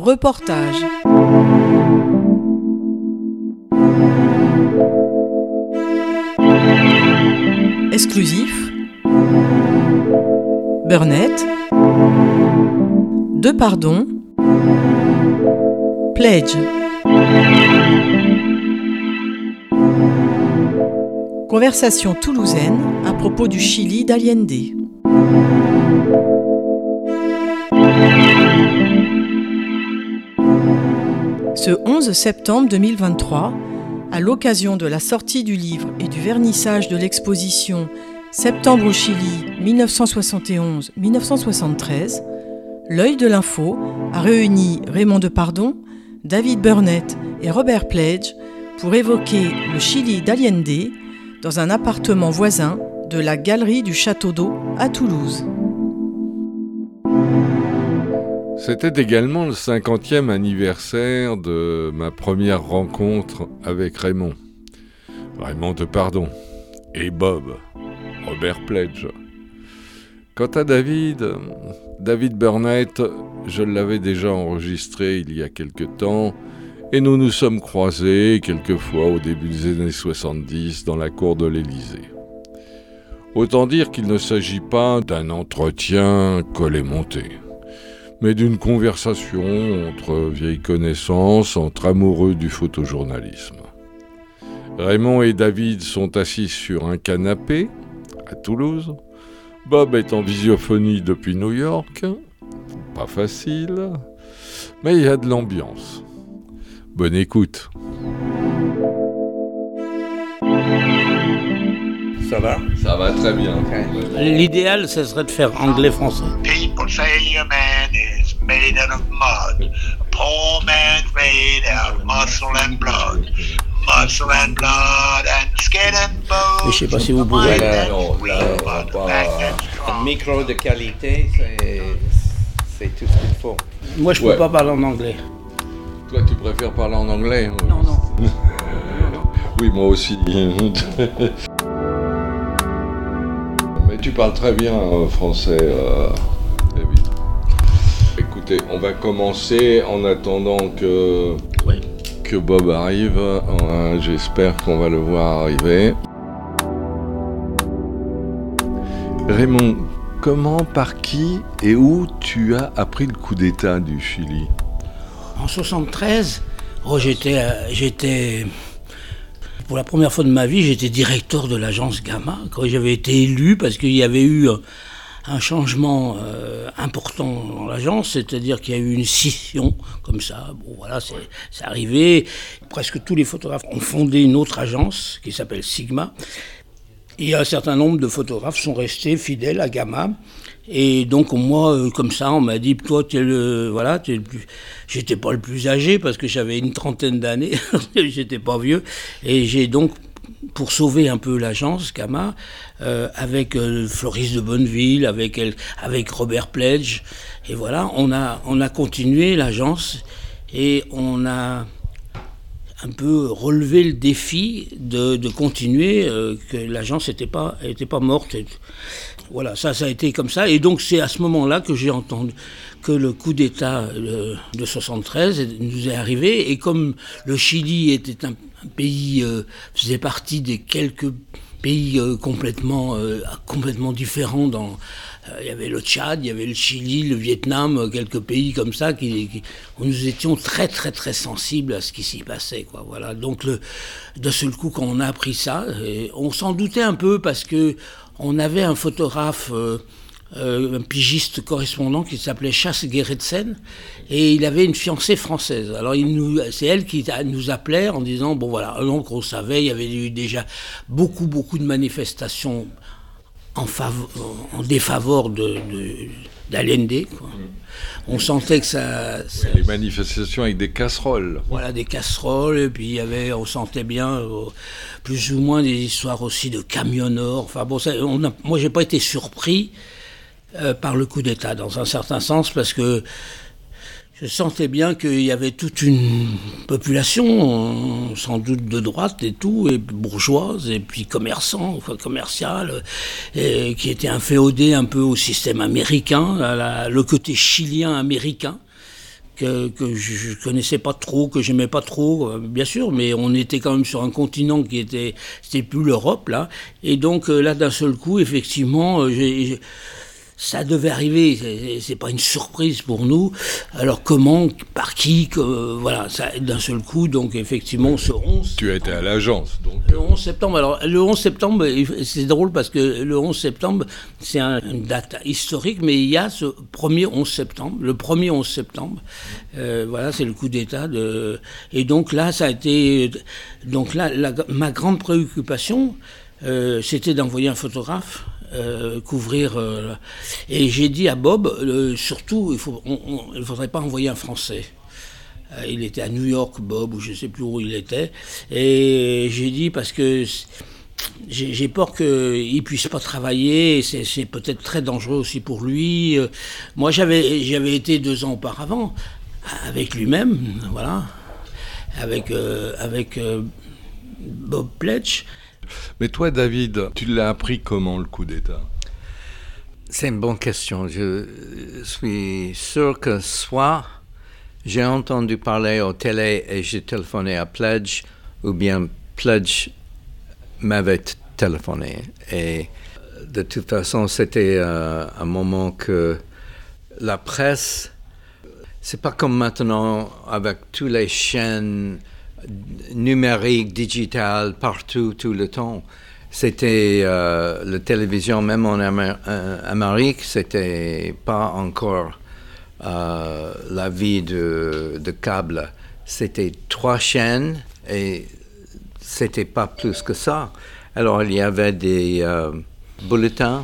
Reportage. Exclusif. Burnett. De pardon. Pledge. Conversation toulousaine à propos du Chili d'Allende. Ce 11 septembre 2023, à l'occasion de la sortie du livre et du vernissage de l'exposition Septembre au Chili 1971-1973, l'Œil de l'Info a réuni Raymond Depardon, David Burnett et Robert Pledge pour évoquer le Chili d'Allende dans un appartement voisin de la Galerie du Château d'Eau à Toulouse. C'était également le 50e anniversaire de ma première rencontre avec Raymond Depardon et Bob, Robert Pledge. Quant à David Burnett, je l'avais déjà enregistré il y a quelque temps et nous nous sommes croisés quelquefois au début des années 70 dans la cour de l'Élysée. Autant dire qu'il ne s'agit pas d'un entretien collé-monté, mais d'une conversation entre vieilles connaissances, entre amoureux du photojournalisme. Raymond et David sont assis sur un canapé à Toulouse. Bob est en visiophonie depuis New York. Pas facile, mais il y a de l'ambiance. Bonne écoute. Ça va? Ça va très bien. Okay. L'idéal, ce serait de faire anglais-français. People say a man is made out of mud. A poor man's made out of muscle and blood. Muscle and blood and skin and bone. Mais je sais pas si vous pouvez. Un micro de qualité, c'est tout ce qu'il faut. Moi, je peux pas parler en anglais. Toi, tu préfères parler en anglais? Non. Oui, moi aussi. Mais tu parles très bien français, David. Écoutez, on va commencer en attendant que Bob arrive. J'espère qu'on va le voir arriver. Raymond, comment, par qui et où tu as appris le coup d'État du Chili? En 73, j'étais pour la première fois de ma vie, j'étais directeur de l'agence Gamma. Quand j'avais été élu, parce qu'il y avait eu un changement important dans l'agence, c'est-à-dire qu'il y a eu une scission, comme ça. Bon, voilà, c'est arrivé. Presque tous les photographes ont fondé une autre agence qui s'appelle Sigma. Et un certain nombre de photographes sont restés fidèles à Gamma. Et donc moi, comme ça, on m'a dit, toi, j'étais pas le plus âgé parce que j'avais une trentaine d'années, j'étais pas vieux. Et j'ai donc, pour sauver un peu l'agence Gamma, avec Floris de Bonneville, avec Robert Pledge, et voilà, on a continué l'agence et on a un peu relevé le défi de continuer, que l'agence était pas morte. Voilà, ça a été comme ça. Et donc, c'est à ce moment-là que j'ai entendu que le coup d'État de 73 nous est arrivé. Et comme le Chili était un pays, faisait partie des quelques pays complètement différents il y avait le Tchad, il y avait le Chili, le Vietnam, quelques pays comme ça où nous étions très très très sensibles à ce qui s'y passait, quoi. Voilà. Donc de seul coup, quand on a appris ça, on s'en doutait un peu parce que on avait un photographe, un pigiste correspondant qui s'appelait Chas Gerritsen, et il avait une fiancée française. Alors c'est elle qui nous appelait en disant, bon voilà, donc on savait, il y avait eu déjà beaucoup de manifestations en défaveur d'Allende, quoi. On sentait que ça... Les manifestations avec des casseroles. Voilà, des casseroles, et puis on sentait bien plus ou moins des histoires aussi de camionneurs. Enfin bon, moi j'ai pas été surpris par le coup d'État, dans un certain sens, parce que je sentais bien qu'il y avait toute une population, sans doute de droite et tout, et bourgeoise, et puis commerciale, qui était inféodée un peu au système américain, le côté chilien américain, que je connaissais pas trop, que j'aimais pas trop, bien sûr, mais on était quand même sur un continent c'était plus l'Europe là, et donc là d'un seul coup, effectivement, ça devait arriver, c'est pas une surprise pour nous. Alors comment, par qui, voilà, ça, d'un seul coup, donc effectivement, ce 11... Tu étais à l'agence, donc... Le 11 septembre, alors le 11 septembre, c'est drôle parce que le 11 septembre, c'est une date historique, mais il y a ce premier 11 septembre, le premier 11 septembre, voilà, c'est le coup d'État et donc là, ça a été... Donc là, ma grande préoccupation, c'était d'envoyer un photographe, couvrir et j'ai dit à Bob surtout il faudrait pas envoyer un Français. Il était à New York, Bob, ou je sais plus où il était, et j'ai dit parce que j'ai peur qu'il puisse pas travailler, c'est peut-être très dangereux aussi pour lui. Moi j'avais été 2 ans auparavant avec lui-même, voilà, avec Bob Pledge. Mais toi, David, tu l'as appris comment, le coup d'État ? C'est une bonne question. Je suis sûr que soit j'ai entendu parler au télé et j'ai téléphoné à Pledge, ou bien Pledge m'avait téléphoné. Et de toute façon, c'était un moment que la presse, c'est pas comme maintenant avec toutes les chaînes numérique, digital, partout, tout le temps. C'était la télévision, même en Amérique, c'était pas encore la vie de câble. C'était 3 chaînes et c'était pas plus que ça. Alors il y avait des bulletins.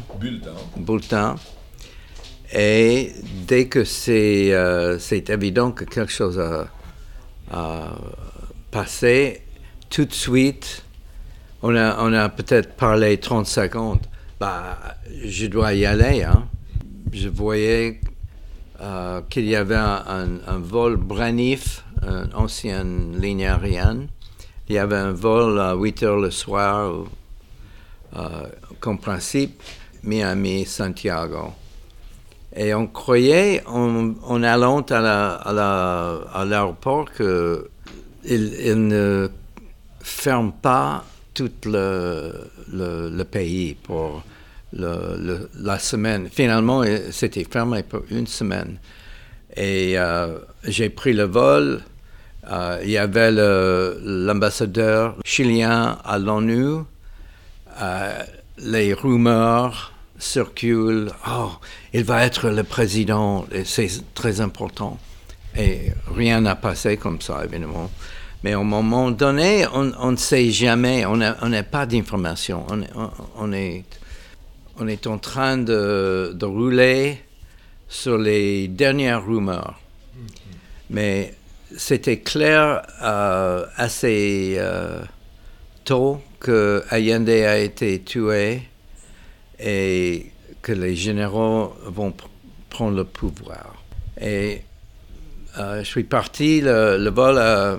Et dès que c'est évident que quelque chose a passé, tout de suite, on a peut-être parlé 30 secondes. Je dois y aller. Hein. Je voyais qu'il y avait un vol Braniff, une ancienne ligne aérienne. Il y avait un vol à 8 heures le soir, comme principe, Miami-Santiago. Et on croyait, en allant à l'aéroport, que il ne ferme pas tout le pays pour la semaine. Finalement, c'était fermé pour 1 semaine. Et j'ai pris le vol. Il y avait l'ambassadeur chilien à l'ONU. Les rumeurs circulent. Oh, il va être le président. Et c'est très important. Et rien n'a passé comme ça, évidemment. Mais à un moment donné, on ne sait jamais, on n'a pas d'informations. On est en train de rouler sur les dernières rumeurs. Mais c'était clair assez tôt que Allende a été tué et que les généraux vont prendre le pouvoir. Et je suis parti, le vol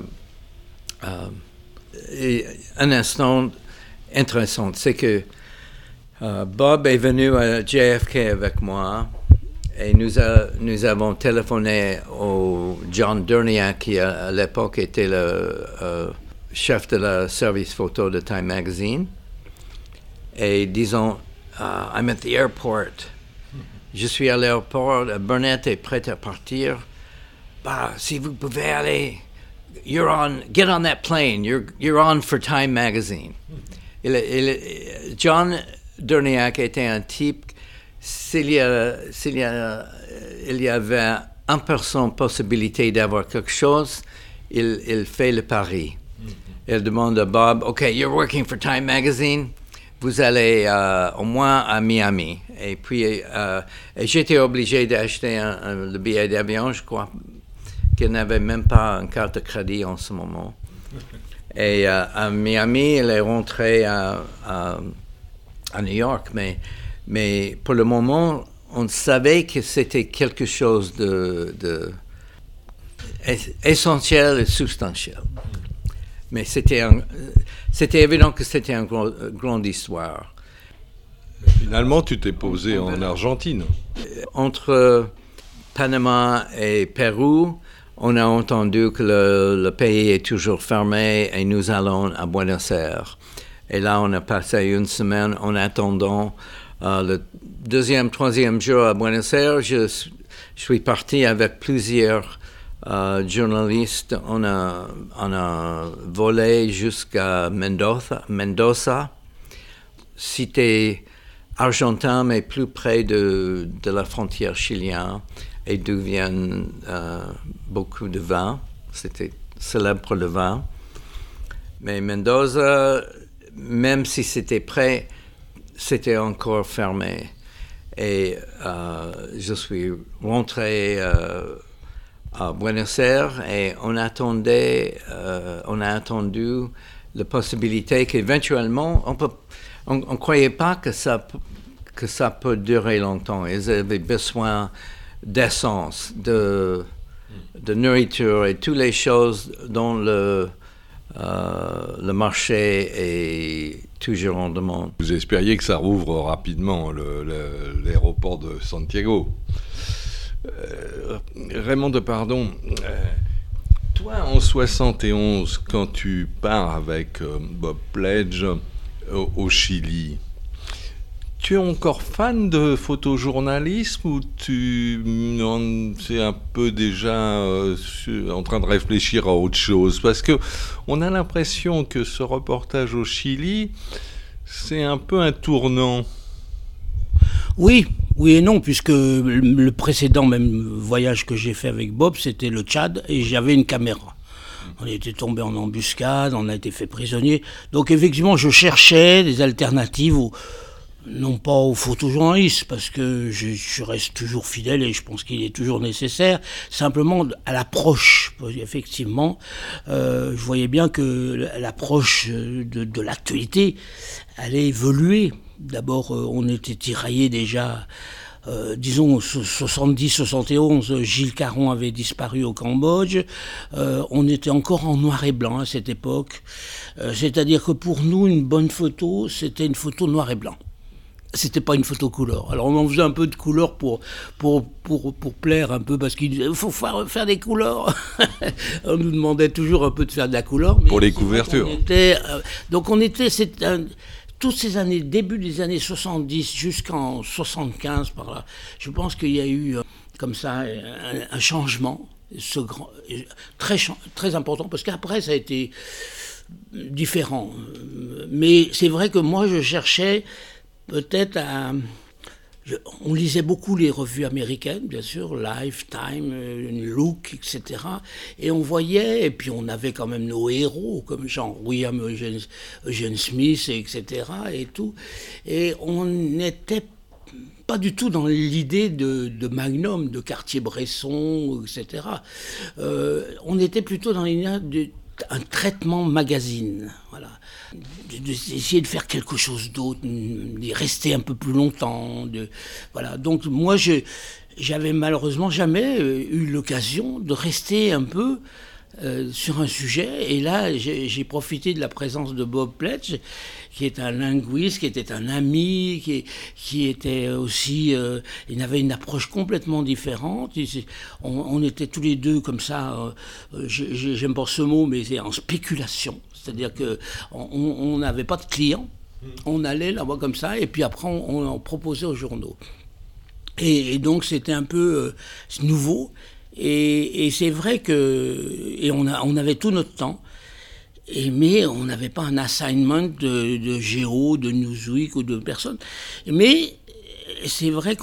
un instant intéressant, c'est que Bob est venu à JFK avec moi et nous avons téléphoné au John Derniak qui à l'époque était le chef de la service photo de Time Magazine et disons I'm at the airport. Je suis à l'aéroport, Burnett est prêt à partir. Si vous pouvez aller, get on that plane. You're on for Time Magazine. John Derniak était un type. Il y avait 1% possibilité d'avoir quelque chose, il fait le pari. Il demande à Bob, OK, you're working for Time Magazine. Vous allez au moins à Miami. Et puis, j'étais obligé d'acheter le billet d'avion, je crois qu'il n'avait même pas une carte de crédit en ce moment. Et à Miami, il est rentré à New York. Mais pour le moment, on savait que c'était quelque chose de essentiel et substantiel. Mais c'était évident que c'était une grande histoire. Finalement, tu t'es posé en Argentine. Entre Panama et Pérou, on a entendu que le pays est toujours fermé et nous allons à Buenos Aires. Et là, on a passé une semaine en attendant le deuxième, troisième jour à Buenos Aires. Je suis parti avec plusieurs journalistes. On a volé jusqu'à Mendoza, cité argentine, mais plus près de la frontière chilienne, et d'où viennent beaucoup de vin. C'était célèbre le vin. Mais Mendoza, même si c'était prêt, c'était encore fermé. Et je suis rentré à Buenos Aires et on a attendu la possibilité qu'éventuellement, on ne croyait pas que ça peut durer longtemps. Ils avaient besoin d'essence, de nourriture et toutes les choses dont le marché est toujours en demande. Vous espériez que ça rouvre rapidement l'aéroport de Santiago. Raymond Depardon, toi en 71, quand tu pars avec Bob Pledge au Chili, tu es encore fan de photojournalisme ou tu es un peu déjà en train de réfléchir à autre chose? Parce que on a l'impression que ce reportage au Chili, c'est un peu un tournant. Oui et non, puisque le précédent même voyage que j'ai fait avec Bob, c'était le Tchad, et j'avais une caméra. On était tombé en embuscade, on a été fait prisonnier. Donc effectivement, je cherchais des alternatives non pas au photojournaliste, parce que je reste toujours fidèle et je pense qu'il est toujours nécessaire, simplement à l'approche. Effectivement, je voyais bien que l'approche de l'actualité allait évoluer. D'abord, on était tiraillés déjà, disons, 70-71, Gilles Caron avait disparu au Cambodge. On était encore en noir et blanc à cette époque. C'est-à-dire que pour nous, une bonne photo, c'était une photo noir et blanc. C'était pas une photo couleur. Alors on en faisait un peu de couleur pour plaire un peu, parce qu'il faut faire des couleurs. On nous demandait toujours un peu de faire de la couleur. Mais pour les couvertures. Toutes ces années, début des années 70 jusqu'en 75 par là, je pense qu'il y a eu comme ça un changement très important, parce qu'après ça a été différent. Mais c'est vrai que moi je cherchais peut-être on lisait beaucoup les revues américaines, bien sûr, Lifetime, Look, etc. Et on voyait, et puis on avait quand même nos héros, comme genre William Eugene Smith, etc. et tout. Et on n'était pas du tout dans l'idée de Magnum, de Cartier-Bresson, etc. On était plutôt dans l'idée d'un traitement magazine, voilà. D'essayer de faire quelque chose d'autre, d'y rester un peu plus longtemps. Voilà. Donc moi, j'avais malheureusement jamais eu l'occasion de rester un peu sur un sujet. Et là, j'ai profité de la présence de Bob Pledge, qui est un linguiste, qui était un ami, qui était aussi... il avait une approche complètement différente. On était tous les deux comme ça, j'aime pas ce mot, mais c'est en spéculation. C'est-à-dire qu'on n'avait pas de clients, on allait là-bas comme ça, et puis après on en proposait aux journaux. Et donc c'était un peu nouveau, et c'est vrai que on avait tout notre temps, mais on n'avait pas un assignment de Géo, de Newsweek ou de personne. Mais c'est vrai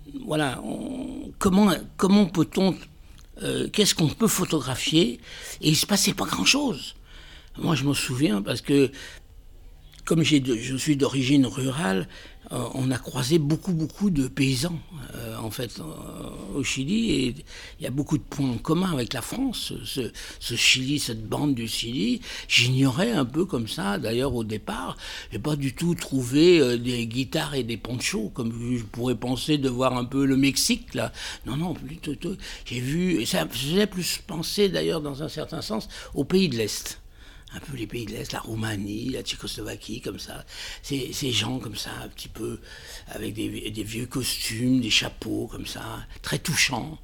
comment peut-on, qu'est-ce qu'on peut photographier? Et il ne se passait pas grand-chose. Moi, je m'en souviens parce que, comme je suis d'origine rurale, on a croisé beaucoup de paysans, en fait, au Chili. Et il y a beaucoup de points en commun avec la France, ce Chili, cette bande du Chili. J'ignorais un peu comme ça, d'ailleurs, au départ. Je n'ai pas du tout trouvé des guitares et des ponchos, comme je pourrais penser de voir un peu le Mexique, là. Non, plutôt, j'ai vu... Et ça me faisait plus penser, d'ailleurs, dans un certain sens, aux pays de l'Est. Un peu les pays de l'Est, la Roumanie, la Tchécoslovaquie, comme ça. Ces gens comme ça, un petit peu, avec des vieux costumes, des chapeaux, comme ça, très touchants.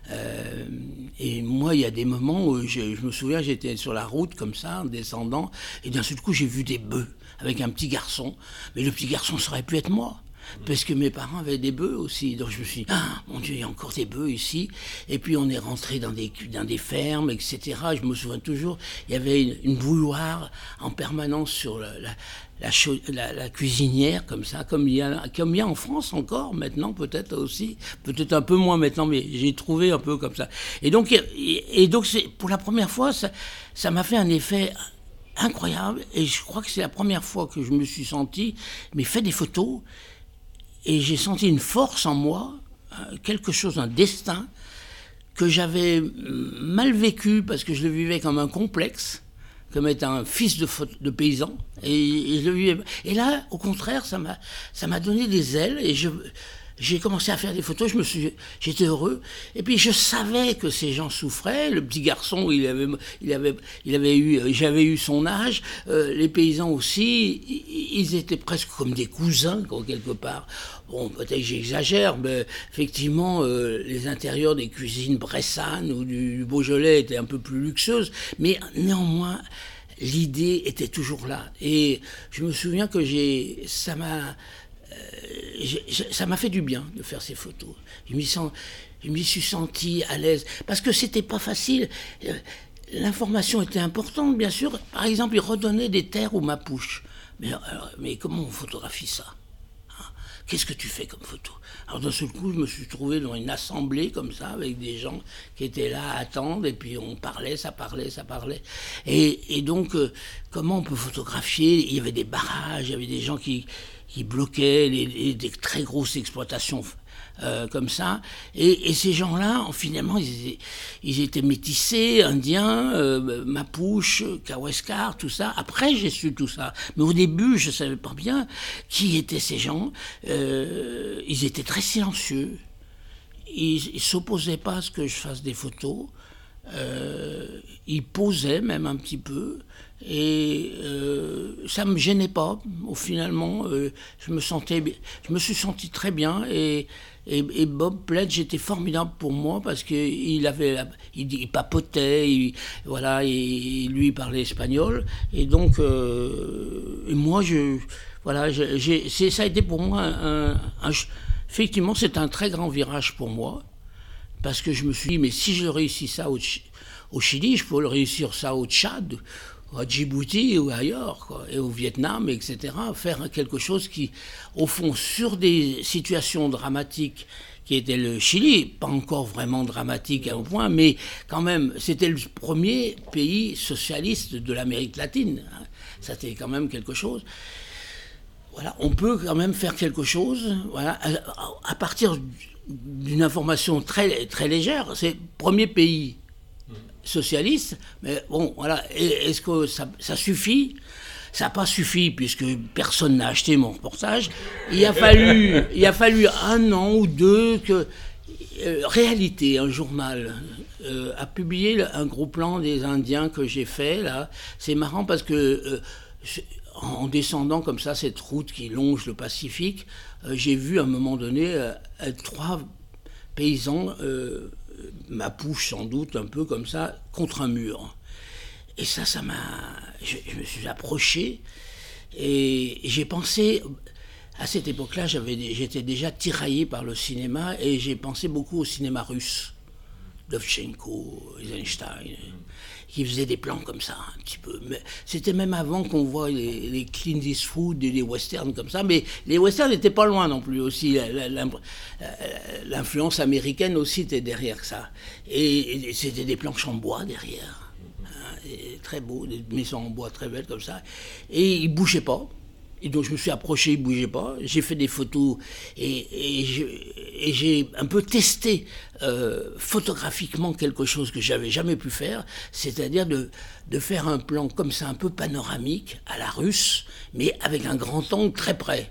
Et moi, il y a des moments où je me souviens, j'étais sur la route comme ça, en descendant, et d'un seul coup, j'ai vu des bœufs avec un petit garçon. Mais le petit garçon, ça aurait pu être moi. Parce que mes parents avaient des bœufs aussi. Donc je me suis dit, ah, mon Dieu, il y a encore des bœufs ici. Et puis on est rentré dans des fermes, etc. Je me souviens toujours, il y avait une bouilloire en permanence sur la cuisinière, comme ça, comme il y a en France encore, maintenant peut-être aussi. Peut-être un peu moins maintenant, mais j'ai trouvé un peu comme ça. Et donc pour la première fois, ça m'a fait un effet incroyable. Et je crois que c'est la première fois que je me suis senti, mais fait des photos. Et j'ai senti une force en moi, quelque chose, un destin, que j'avais mal vécu parce que je le vivais comme un complexe, comme étant un fils de paysan. Et je le vivais. Et là, au contraire, ça m'a donné des ailes et j'ai commencé à faire des photos, j'étais heureux. Et puis je savais que ces gens souffraient. Le petit garçon, j'avais eu son âge. Les paysans aussi, ils étaient presque comme des cousins, quelque part. Bon, peut-être que j'exagère, mais effectivement, les intérieurs des cuisines bressanes ou du Beaujolais étaient un peu plus luxueuses. Mais néanmoins, l'idée était toujours là. Et je me souviens que ça m'a fait du bien de faire ces photos. Je m'y suis senti à l'aise. Parce que c'était pas facile. L'information était importante, bien sûr. Par exemple, ils redonnaient des terres aux Mapuches. Mais comment on photographie ça ? Qu'est-ce que tu fais comme photo ? Alors d'un seul coup, je me suis trouvé dans une assemblée comme ça, avec des gens qui étaient là à attendre, et puis on parlait, ça parlait. Et donc, comment on peut photographier ? Il y avait des barrages, il y avait des gens qui bloquaient des très grosses exploitations comme ça. Et ces gens-là, finalement, ils étaient métissés, indiens, Mapuche, Kaweskar, tout ça. Après, j'ai su tout ça. Mais au début, je ne savais pas bien qui étaient ces gens. Ils étaient très silencieux. Ils ne s'opposaient pas à ce que je fasse des photos. Ils posaient même un petit peu. Et ça me gênait pas. Finalement, je me suis senti très bien. Et Bob Pledge était formidable pour moi parce qu'il il papotait, lui il parlait espagnol. Et donc, et moi, ça a été pour moi effectivement, c'est un très grand virage pour moi parce que je me suis dit, mais si je réussis ça au Chili, je peux le réussir ça au Tchad, à Djibouti ou ailleurs, quoi, et au Vietnam, etc. Faire quelque chose qui, au fond, sur des situations dramatiques qui étaient le Chili, pas encore vraiment dramatique à un point, mais quand même, c'était le premier pays socialiste de l'Amérique latine. Hein. Ça, c'était quand même quelque chose. Voilà, on peut quand même faire quelque chose, voilà, à partir d'une information très, très légère. C'est le premier pays socialiste, mais bon, voilà. Est-ce que ça suffit ? Ça n'a pas suffi puisque personne n'a acheté mon reportage. Il a fallu 1 an ou 2 que Réalité, un journal, a publié un gros plan des Indiens que j'ai fait là. C'est marrant parce que en descendant comme ça cette route qui longe le Pacifique, j'ai vu à un moment donné 3 paysans Mapuche sans doute, un peu comme ça, contre un mur. Et ça m'a... Je me suis approché et j'ai pensé... À cette époque-là, j'étais déjà tiraillé par le cinéma et j'ai pensé beaucoup au cinéma russe. Dovchenko, Eisenstein, qui faisaient des plans comme ça, un petit peu. Mais c'était même avant qu'on voit les Clint Eastwood et les westerns comme ça, mais les westerns n'étaient pas loin non plus aussi. L'influence américaine aussi était derrière ça. Et c'était des planches en bois derrière. Et très beaux, des maisons en bois très belles comme ça. Et ils ne bougeaient pas. Et donc je me suis approché, il ne bougeait pas. J'ai fait des photos et j'ai un peu testé photographiquement quelque chose que j'avais jamais pu faire, c'est-à-dire de faire un plan comme ça, un peu panoramique, à la russe, mais avec un grand angle très près.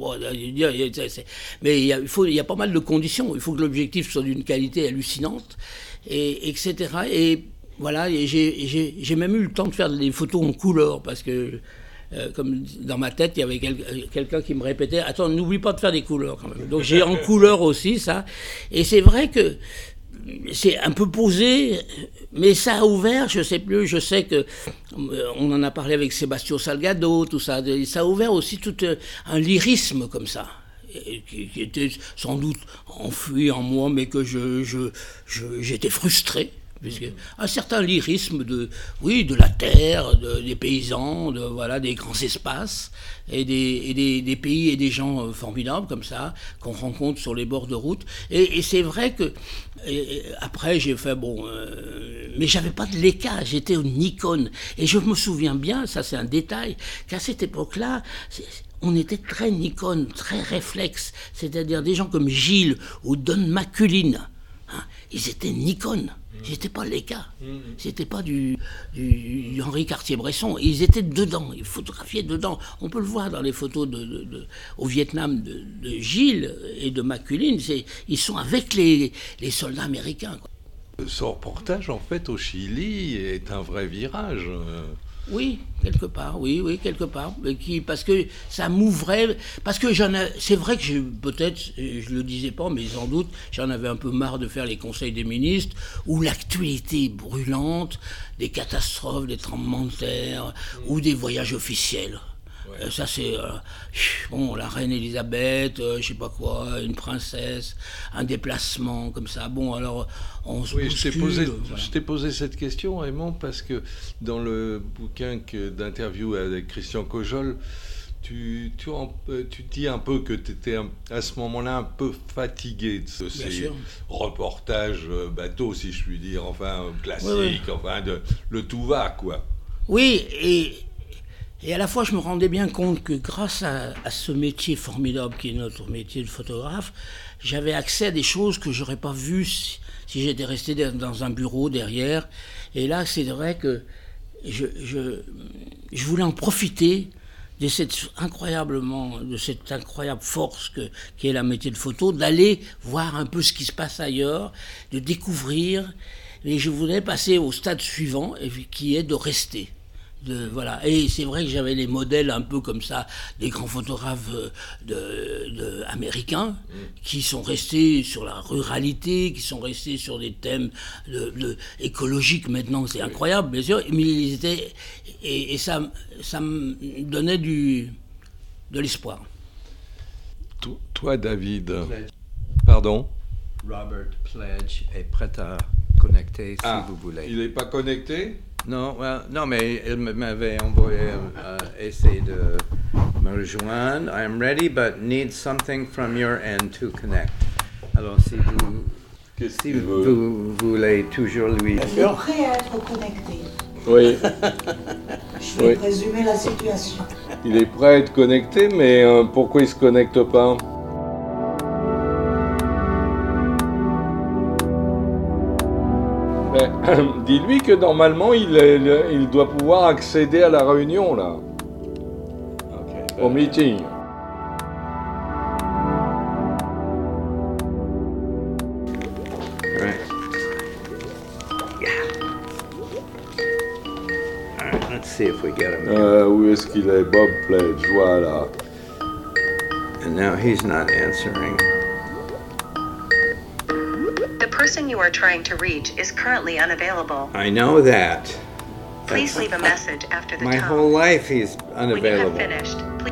Mais il y a pas mal de conditions. Il faut que l'objectif soit d'une qualité hallucinante, etc. Et voilà, et j'ai même eu le temps de faire des photos en couleur, parce que comme dans ma tête, il y avait quelqu'un qui me répétait « Attends, n'oublie pas de faire des couleurs quand même ». Donc j'ai en couleur aussi ça. Et c'est vrai que c'est un peu posé, mais ça a ouvert, je sais plus, je sais que on en a parlé avec Sébastien Salgado, tout ça, ça a ouvert aussi tout un lyrisme comme ça, qui était sans doute enfui en moi, mais que j'étais frustré. Puisque un certain lyrisme de la terre, des paysans, des grands espaces et des pays et des gens formidables comme ça qu'on rencontre sur les bords de route. Et c'est vrai que après j'ai fait mais j'avais pas de Leica, j'étais au Nikon et je me souviens bien, ça c'est un détail, qu'à cette époque-là on était très Nikon, très réflexe, c'est-à-dire des gens comme Gilles ou Don McCullin, hein, ils étaient Nikon. C'était pas Leica, c'était pas du Henri Cartier-Bresson. Ils étaient dedans, ils photographiaient dedans. On peut le voir dans les photos au Vietnam de Gilles et de McCullin. Ils sont avec les soldats américains, quoi. Ce reportage, en fait, au Chili, est un vrai virage. Oui, quelque part, oui, quelque part. Parce que ça m'ouvrait. Parce que c'est vrai que peut-être, je le disais pas, mais sans doute, j'en avais un peu marre de faire les conseils des ministres, où l'actualité brûlante, des catastrophes, des tremblements de terre, ou des voyages officiels. Ouais. Ça, c'est la reine Elisabeth, je sais pas quoi, une princesse, un déplacement comme ça. Bon, alors on se bouscule. Je t'ai posé cette question, Raymond, parce que dans le bouquin d'interview avec Christian Cojol, tu dis un peu que tu étais à ce moment-là un peu fatigué de ces reportages bateaux, si je puis dire, enfin classiques, enfin le tout va, quoi. Oui, et à la fois, je me rendais bien compte que grâce à ce métier formidable qui est notre métier de photographe, j'avais accès à des choses que j'aurais pas vues si j'étais resté dans un bureau derrière. Et là, c'est vrai que je voulais en profiter de cette incroyable force qui est la métier de photo, d'aller voir un peu ce qui se passe ailleurs, de découvrir. Et je voulais passer au stade suivant, qui est de rester. Et c'est vrai que j'avais les modèles un peu comme ça, des grands photographes américains qui sont restés sur la ruralité, qui sont restés sur des thèmes écologiques maintenant, c'est incroyable bien sûr, mais ils étaient, et ça me donnait de l'espoir. Toi David, pardon? Robert Pledge est prêt à connecter si vous voulez. Il n'est pas connecté? Non, mais il m'avait envoyé essayer de me rejoindre. I am ready, but need something from your end to connect. Alors, si vous voulez toujours lui... Il est prêt à être connecté. Oui. Je vais résumer la situation. Il est prêt à être connecté, mais pourquoi il ne se connecte pas? Dis-lui que normalement il doit pouvoir accéder à la réunion là, au meeting. Right. All right, let's see if we get him. Où est-ce qu'il est, Bob Pledge? Voilà. And now he's not answering. The person you are trying to reach is currently unavailable. I know that. Please leave a message after the tone. My whole life he's unavailable. When you have finished, please...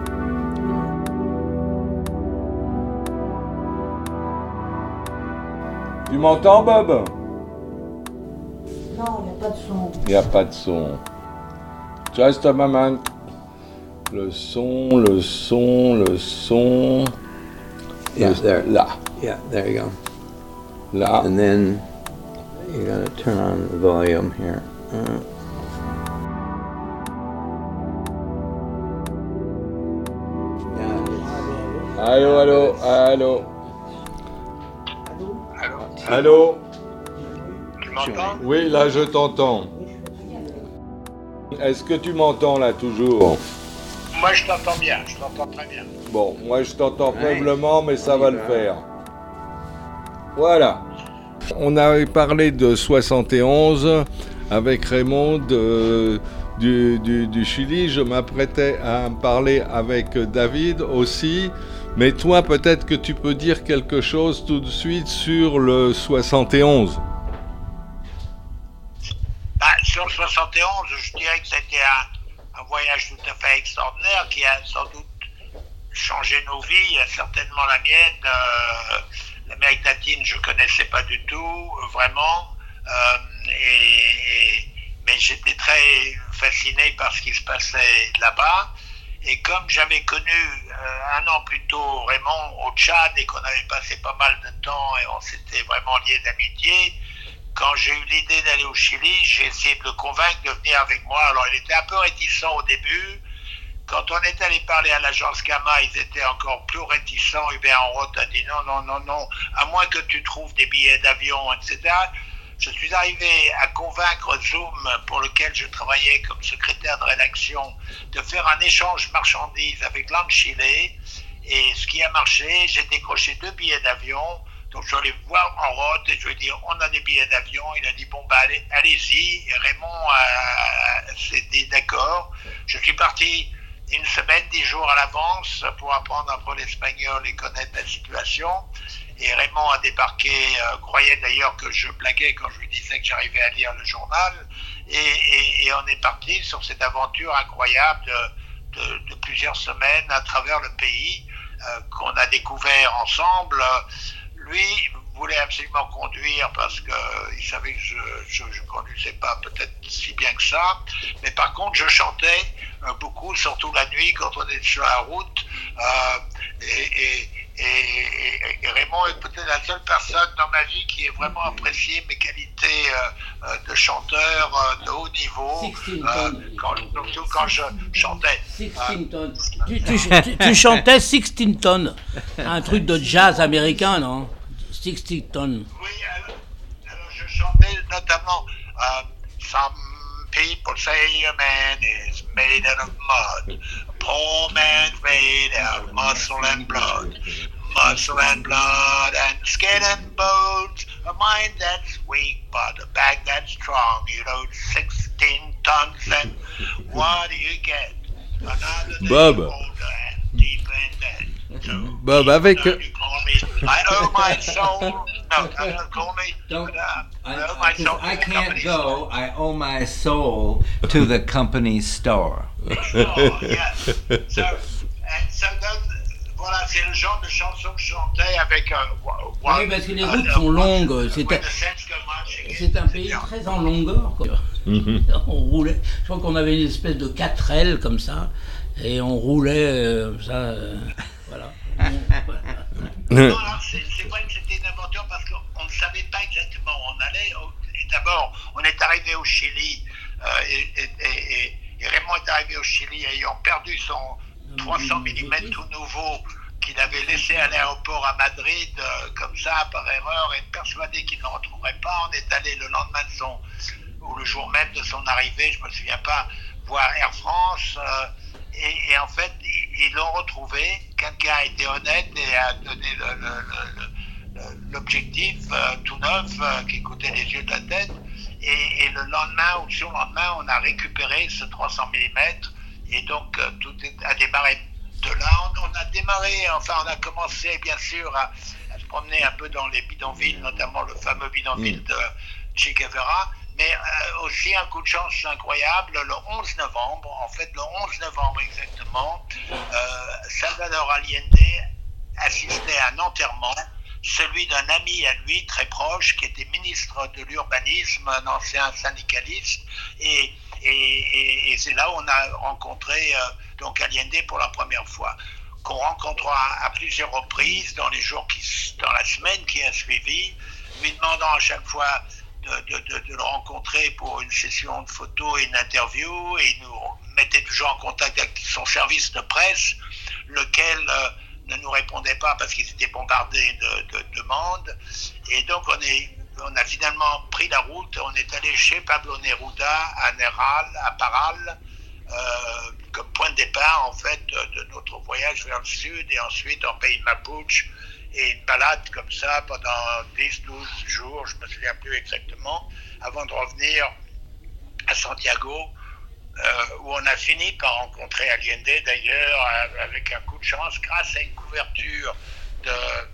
Tu m'entends, Bob? Non, il n'y a pas de son. Il n'y a pas de son. Just a moment. Le son. Yeah, there. Là. Yeah, there you go. Là. And then you gotta turn on the volume here. Allô. Allô. Tu m'entends? Oui, là je t'entends. Est-ce que tu m'entends là toujours? Moi je t'entends bien, je t'entends très bien. Bon, moi je t'entends faiblement, mais ça va le faire. Voilà. On avait parlé de 71 avec Raymond du Chili. Je m'apprêtais à en parler avec David aussi Mais toi, peut-être que tu peux dire quelque chose tout de suite sur le 71. Sur le 71, je dirais que c'était un voyage tout à fait extraordinaire qui a sans doute changé nos vies, certainement la mienne. L'Amérique latine, je ne connaissais pas du tout, vraiment. Mais j'étais très fasciné par ce qui se passait là-bas. Et comme j'avais connu un an plus tôt Raymond au Tchad et qu'on avait passé pas mal de temps et on s'était vraiment liés d'amitié, quand j'ai eu l'idée d'aller au Chili, j'ai essayé de le convaincre de venir avec moi. Alors il était un peu réticent au début. Quand on est allé parler à l'agence Gamma, ils étaient encore plus réticents. Hubert Enroth a dit non, à moins que tu trouves des billets d'avion, etc. Je suis arrivé à convaincre Zoom, pour lequel je travaillais comme secrétaire de rédaction, de faire un échange marchandises avec l'Inde Chili. Et ce qui a marché, j'ai décroché 2 billets d'avion. Donc je suis allé voir Enroth et je lui ai dit on a des billets d'avion. Il a dit bon allez-y. Et Raymond s'est dit d'accord. Je suis parti une semaine, 10 jours à l'avance pour apprendre un peu l'espagnol et connaître la situation. Et Raymond a débarqué, croyait d'ailleurs que je blaguais quand je lui disais que j'arrivais à lire le journal. Et on est parti sur cette aventure incroyable de plusieurs semaines à travers le pays qu'on a découvert ensemble. Lui voulait absolument conduire parce qu'il savait que je ne conduisais pas peut-être si bien que ça. Mais par contre, je chantais beaucoup, surtout la nuit quand on était sur la route. Et Raymond est peut-être la seule personne dans ma vie qui ait vraiment apprécié mes qualités de chanteur de haut niveau, surtout quand je chantais. 16 tonnes. Tu chantais 16 tonnes, un truc de jazz américain, non? 16 tonnes. Oui, alors je chantais notamment Some people say a man is made out of mud. A poor man's made out of muscle and blood. Muscle and blood and skin and bones. A mind that's weak but a back that's strong. You load 16 tons and what do you get? Another day Bob. older and deeper in debt. So, Bob, avec... you call me, I owe my soul. No, don't call me. Don't. I owe my soul. I to the can't company go. I owe my soul to the company's store. store. Yes. So voilà, c'est le genre de chanson que je chantais avec Oui, parce que les routes sont longues. C'est un pays très en longueur, quoi. On roulait. Je crois qu'on avait une espèce de 4L comme ça, et on roulait voilà. Non, alors c'est vrai que c'était une aventure parce qu'on ne savait pas exactement où on allait. Et d'abord, on est arrivé au Chili et Raymond est arrivé au Chili ayant perdu son 300 mm tout nouveau qu'il avait laissé à l'aéroport à Madrid comme ça par erreur et persuadé qu'il ne le retrouverait pas. On est allé le lendemain ou le jour même de son arrivée, je ne me souviens pas, voir Air France. Et en fait, ils l'ont retrouvé. Quelqu'un a été honnête et a donné l'objectif tout neuf qui coûtait les yeux de la tête. Et le lendemain ou le surlendemain, on a récupéré ce 300 mm. Et donc, tout a démarré de là. On a démarré, enfin, on a commencé bien sûr à se promener un peu dans les bidonvilles, notamment le fameux bidonville de Che Guevara. Mais aussi un coup de chance incroyable, le 11 novembre, en fait le 11 novembre exactement, Salvador Allende assistait à un enterrement, celui d'un ami à lui très proche qui était ministre de l'urbanisme, un ancien syndicaliste, et c'est là où on a rencontré donc Allende pour la première fois, qu'on rencontrera à plusieurs reprises dans la semaine qui a suivi, lui demandant à chaque fois de le rencontrer pour une session de photos et une interview, et il nous mettait toujours en contact avec son service de presse, lequel ne nous répondait pas parce qu'ils étaient bombardés de demandes. Et donc on a finalement pris la route, on est allé chez Pablo Neruda à Parral, comme point de départ en fait de notre voyage vers le sud, et ensuite en pays Mapuche. Et une balade comme ça pendant 10-12 jours, je ne me souviens plus exactement, avant de revenir à Santiago, où on a fini par rencontrer Allende d'ailleurs, avec un coup de chance, grâce à une couverture de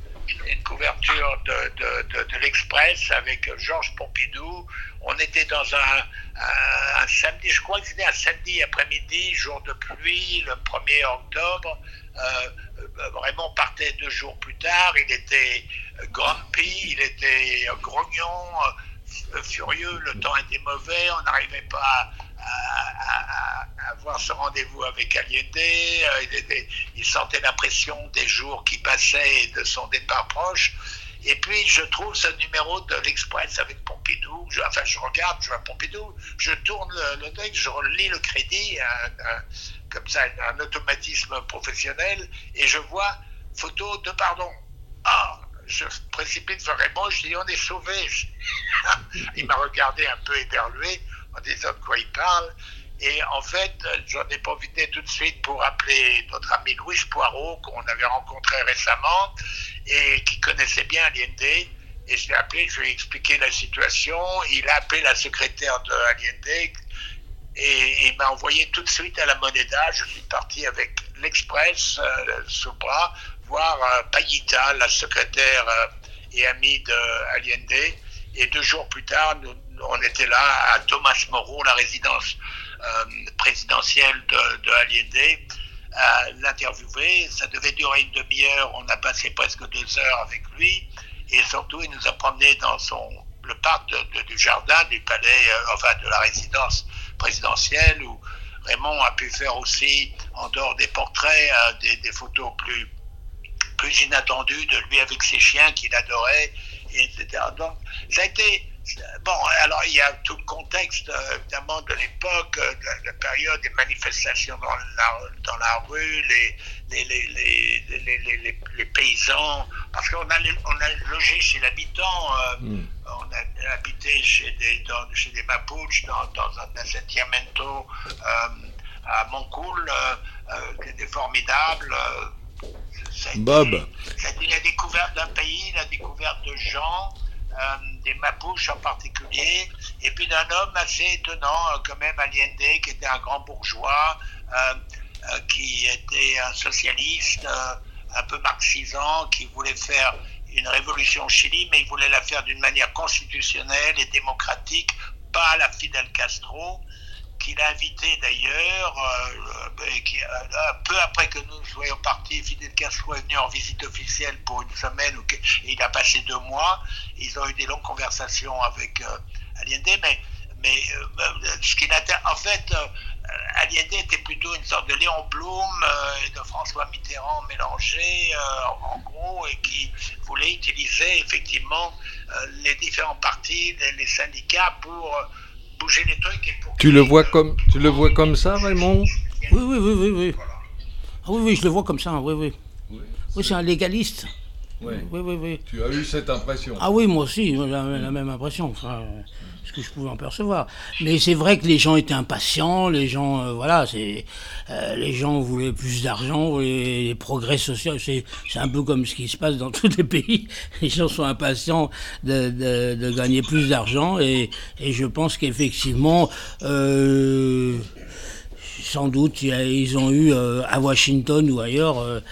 l'Express avec Georges Pompidou. On était dans un samedi, je crois que c'était un samedi après-midi, jour de pluie, le 1er octobre. Raymond partait 2 jours plus tard, il était grumpy, il était grognon, furieux, le temps était mauvais, on n'arrivait pas à avoir ce rendez-vous avec Allende, il sentait la pression des jours qui passaient et de son départ proche. Et puis je trouve ce numéro de l'Express avec Pompidou, je regarde, je vois Pompidou, je tourne le texte, je relis le crédit, comme ça, un automatisme professionnel, et je vois photo de pardon. Je précipite vers Raymond, je dis on est sauvés. Il m'a regardé un peu éberlué en disant de quoi il parle. Et en fait, j'en ai profité tout de suite pour appeler notre ami Louis Poirot, qu'on avait rencontré récemment et qui connaissait bien Allende. Et je l'ai appelé, je lui ai expliqué la situation. Il a appelé la secrétaire de Allende et il m'a envoyé tout de suite à la Moneda. Je suis parti avec l'Express sous bras voir Payita, la secrétaire et amie de Allende. Et 2 jours plus tard, on était là à Thomas Moreau, la résidence présidentielle de Allende, à l'interviewer. Ça devait durer une demi-heure, on a passé presque 2 heures avec lui, et surtout il nous a promené dans le parc du jardin du palais, de la résidence présidentielle, où Raymond a pu faire aussi, en dehors des portraits, des photos plus inattendues de lui avec ses chiens qu'il adorait, etc. Donc ça a été... Bon, alors il y a tout le contexte évidemment de l'époque, de la période des manifestations dans la rue, les paysans, parce qu'on a logé chez l'habitant, on a habité chez des Mapuches dans un assentamento à Montcoul, qui était formidable. Bob. Ça a été la découverte d'un pays, la découverte de gens. Des Mapuches en particulier, et puis d'un homme assez étonnant quand même, Allende, qui était un grand bourgeois, qui était un socialiste, un peu marxisant, qui voulait faire une révolution au Chili, mais il voulait la faire d'une manière constitutionnelle et démocratique, pas à la Fidel Castro, qu'il a invité d'ailleurs, peu après que nous soyons partis, Fidel Castro est venu en visite officielle pour 1 semaine, et il a passé 2 mois. Ils ont eu des longues conversations avec Allende, mais ce qui en fait, Allende était plutôt une sorte de Léon Blum et de François Mitterrand mélangés, en gros, et qui voulait utiliser effectivement les différents partis, les syndicats pour bouger les trucs. Et pour tu le vois comme ça, Raymond? Oui. Oui, je le vois comme ça, oui. Oui, c'est un légaliste. Oui. Tu as eu cette impression? Ah oui, moi aussi, la même impression, ce que je pouvais en percevoir. Mais c'est vrai que les gens étaient impatients, les gens, les gens voulaient plus d'argent, les progrès sociaux, c'est un peu comme ce qui se passe dans tous les pays. Les gens sont impatients de gagner plus d'argent, et je pense qu'effectivement, sans doute, ils ont eu à Washington ou ailleurs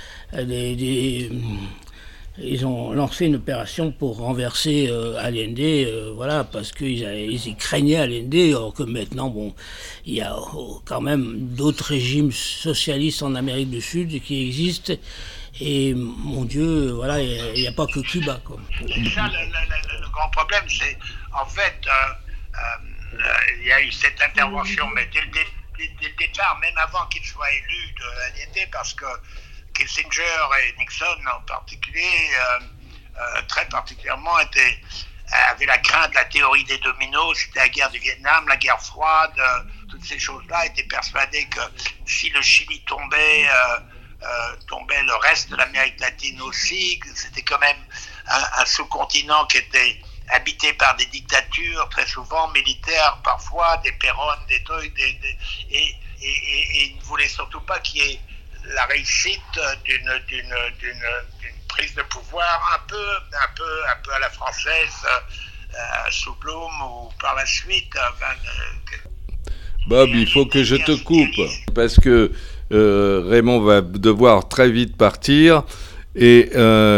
ils ont lancé une opération pour renverser Allende, parce qu'ils craignaient Allende, alors que maintenant, il y a quand même d'autres régimes socialistes en Amérique du Sud qui existent, et mon Dieu, il n'y a pas que Cuba, quoi. C'est ça le grand problème, c'est en fait, il y a eu cette intervention, mais dès le départ, même avant qu'il soit élu de Allende, parce que Kissinger et Nixon en particulier, très particulièrement, avaient la crainte de la théorie des dominos. C'était la guerre du Vietnam, la guerre froide, toutes ces choses-là, étaient persuadés que si le Chili tombait le reste de l'Amérique latine aussi, que c'était quand même un sous-continent qui était habité par des dictatures, très souvent militaires, parfois, des Perón, des trucs, et ils ne voulaient surtout pas qu'il y ait la réussite d'une prise de pouvoir un peu à la française, sous Blum ou par la suite. Bob, il faut que je te coupe, parce que Raymond va devoir très vite partir. Et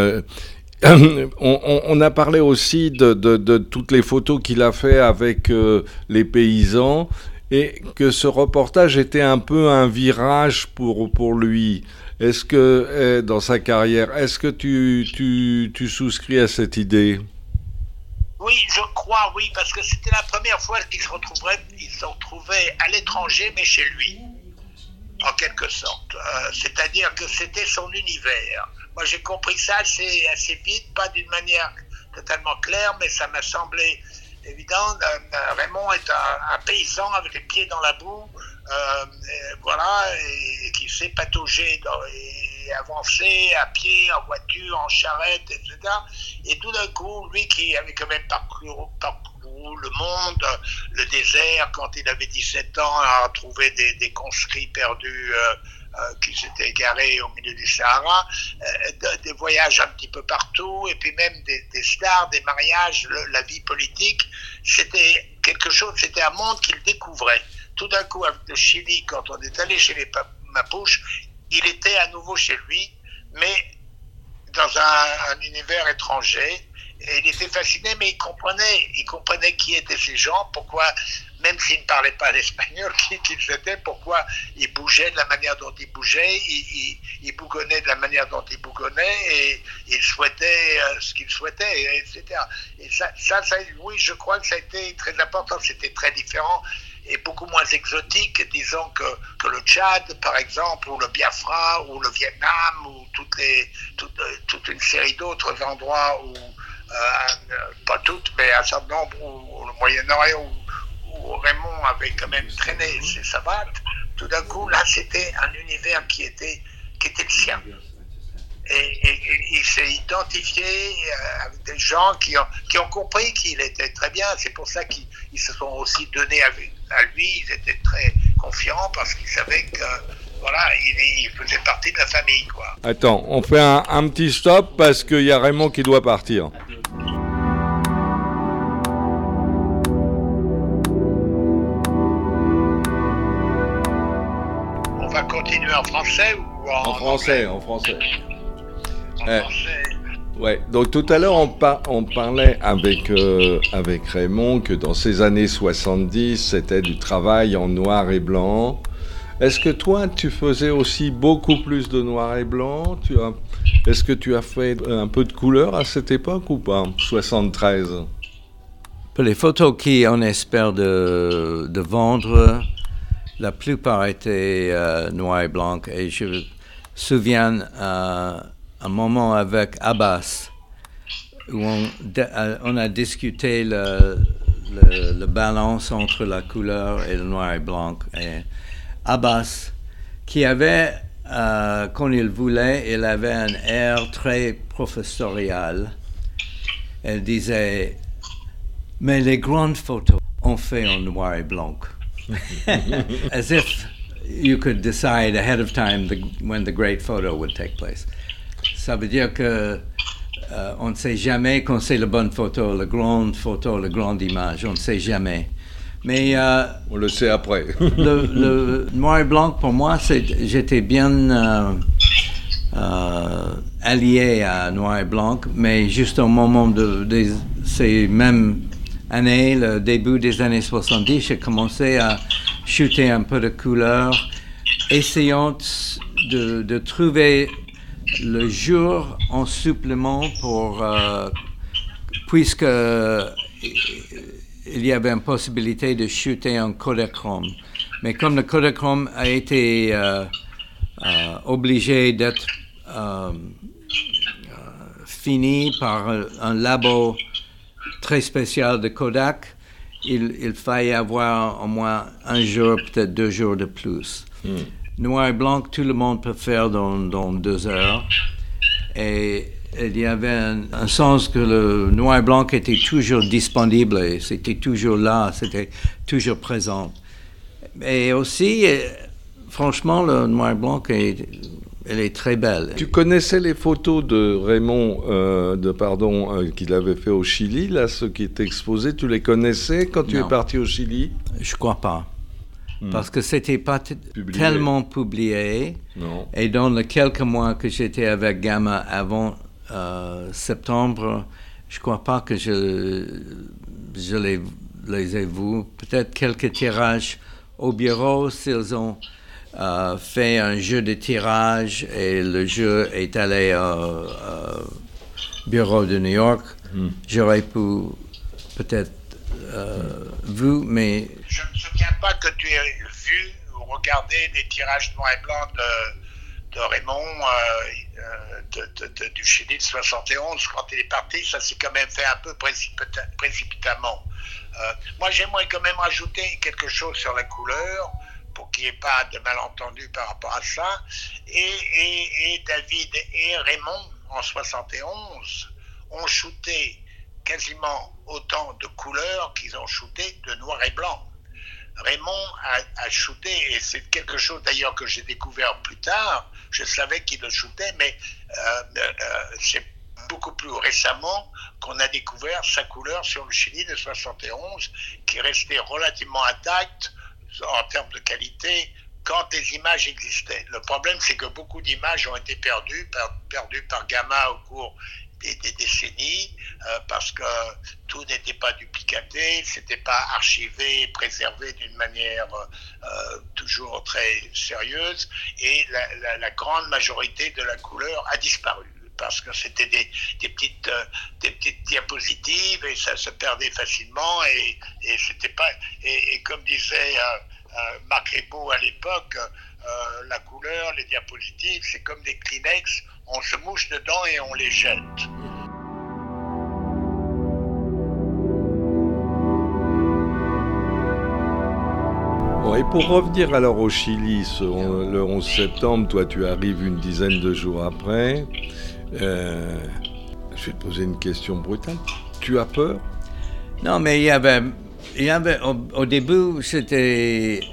on a parlé aussi de toutes les photos qu'il a fait avec les paysans, et que ce reportage était un peu un virage pour lui. Est-ce que, dans sa carrière, est-ce que tu souscris à cette idée ? Oui, je crois, oui, parce que c'était la première fois qu'ils se retrouvaient à l'étranger, mais chez lui, en quelque sorte. C'est-à-dire que c'était son univers. Moi, j'ai compris ça assez vite, pas d'une manière totalement claire, mais ça m'a semblé évident. Raymond est un paysan avec les pieds dans la boue, voilà, et qui sait patauger et avancer à pied, en voiture, en charrette, etc. Et tout d'un coup, lui qui avait quand même parcouru le monde, le désert, quand il avait 17 ans, a trouvé des conscrits perdus qui s'étaient égarés au milieu du Sahara, des voyages un petit peu partout, et puis même des stars, des mariages, la vie politique, c'était quelque chose, c'était un monde qu'il découvrait. Tout d'un coup, avec le Chili, quand on est allé chez les Mapuches, il était à nouveau chez lui, mais dans un univers étranger. Et il était fasciné, mais il comprenait qui étaient ces gens, pourquoi, même s'ils ne parlaient pas l'espagnol, qui ils étaient, pourquoi ils bougeaient de la manière dont ils bougeaient, ils bougonnaient de la manière dont ils bougonnaient, et ils souhaitaient ce qu'ils souhaitaient, etc. Et ça, oui, je crois que ça a été très important, c'était très différent et beaucoup moins exotique, disons, que le Tchad, par exemple, ou le Biafra, ou le Vietnam, ou toute une série d'autres endroits où, pas toutes, mais un certain nombre, où le Moyen-Orient, où Raymond avait quand même traîné ses savates. Tout d'un coup, là, c'était un univers qui était le sien. Et il s'est identifié avec des gens qui ont compris qu'il était très bien. C'est pour ça qu'ils se sont aussi donnés à lui. Ils étaient très confiants parce qu'ils savaient que voilà, il faisait partie de la famille, quoi. Attends, on fait un petit stop parce qu'il y a Raymond qui doit partir. On va continuer en français ou en français, anglais? En français. Français. Ouais, donc tout à l'heure on parlait avec Raymond que dans ces années 70, c'était du travail en noir et blanc. Est-ce que toi, tu faisais aussi beaucoup plus de noir et blanc ? Est-ce que tu as fait un peu de couleur à cette époque ou pas, 73 ? Pour les photos qu'on espère de vendre, la plupart étaient noir et blanc. Et je me souviens un moment avec Abbas où on a discuté le balance entre la couleur et le noir et blanc. Et Abbas, qui avait, quand il voulait, il avait un air très professorial. Elle disait, mais les grandes photos, on fait en noir et blanc. As if you could decide ahead of time when the great photo would take place. Ça veut dire que on ne sait jamais quand c'est la bonne photo, la grande image, on ne sait jamais. Mais on le sait après. le noir et blanc, pour moi, j'étais bien allié à noir et blanc, mais juste au moment de ces mêmes années, le début des années 70, j'ai commencé à shooter un peu de couleur, essayant de trouver le jour en supplément puisque il y avait une possibilité de shooter en Kodachrome. Mais comme le Kodachrome a été obligé d'être fini par un labo très spécial de Kodak, il fallait avoir au moins un jour, peut-être 2 jours de plus. Noir et blanc, tout le monde peut faire dans 2 heures. Et il y avait un sens que le noir et blanc était toujours disponible, et c'était toujours là, c'était toujours présent. Et aussi, franchement, le noir et blanc, elle est très belle. Tu connaissais les photos de Raymond, qu'il avait fait au Chili, là, ceux qui étaient exposés, tu les connaissais quand tu es parti au Chili ? Je crois pas. parce que c'était pas tellement publié. Non. Et dans les quelques mois que j'étais avec Gamma avant septembre, je crois pas que je les ai vus. Peut-être quelques tirages au bureau s'ils ont fait un jeu de tirage et le jeu est allé au bureau de New York. J'aurais pu peut-être vu, mais... Je ne me souviens pas que tu aies vu ou regardé les tirages noir et blanc de Raymond du Chili de 71 quand il est parti. Ça s'est quand même fait un peu précipitamment. Moi, j'aimerais quand même rajouter quelque chose sur la couleur pour qu'il n'y ait pas de malentendu par rapport à ça. Et David et Raymond, en 71, ont shooté quasiment autant de couleurs qu'ils ont shooté de noir et blanc. Raymond a shooté, et c'est quelque chose d'ailleurs que j'ai découvert plus tard, je savais qu'il le shootait, mais c'est beaucoup plus récemment qu'on a découvert sa couleur sur le Chili de 71, qui restait relativement intacte en termes de qualité quand les images existaient. Le problème, c'est que beaucoup d'images ont été perdues par Gamma au cours des décennies, parce que tout n'était pas duplicaté, c'était pas archivé, préservé d'une manière toujours très sérieuse, et la grande majorité de la couleur a disparu, parce que c'était des petites diapositives et ça se perdait facilement, et c'était pas, et comme disait Marc Ribot à l'époque, la couleur, les diapositives, c'est comme des Kleenex, on se mouche dedans et on les jette. Bon, et pour revenir alors au Chili, le 11 septembre, toi tu arrives une dizaine de jours après. Je vais te poser une question brutale. Tu as peur? Non, mais il y avait au début, j'étais...